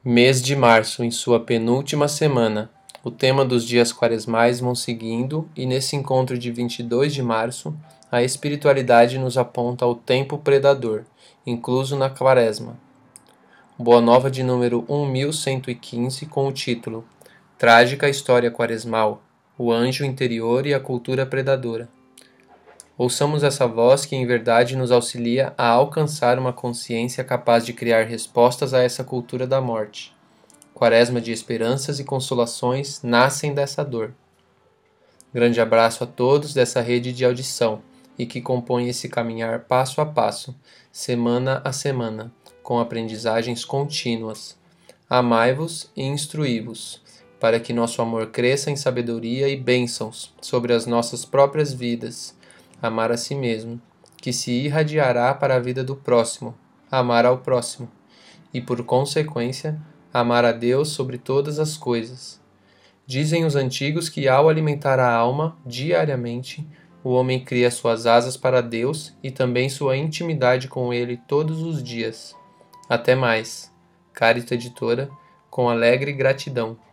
Mês de março, em sua penúltima semana. O tema dos dias quaresmais vão seguindo, e nesse encontro de 22 de março, a espiritualidade nos aponta ao tempo predador, incluso na quaresma. Boa Nova de número 1115, com o título Trágica História Quaresmal, o Anjo Interior e a Cultura Predadora. Ouçamos essa voz que em verdade nos auxilia a alcançar uma consciência capaz de criar respostas a essa cultura da morte. Quaresma de esperanças e consolações nascem dessa dor. Grande abraço a todos dessa rede de audição e que compõe esse caminhar passo a passo, semana a semana, com aprendizagens contínuas. Amai-vos e instruí-vos, para que nosso amor cresça em sabedoria e bênçãos sobre as nossas próprias vidas. Amar a si mesmo, que se irradiará para a vida do próximo, amar ao próximo, e por consequência, amar a Deus sobre todas as coisas. Dizem os antigos que ao alimentar a alma diariamente, o homem cria suas asas para Deus e também sua intimidade com Ele todos os dias. Até mais. Carita Editora, com alegre gratidão.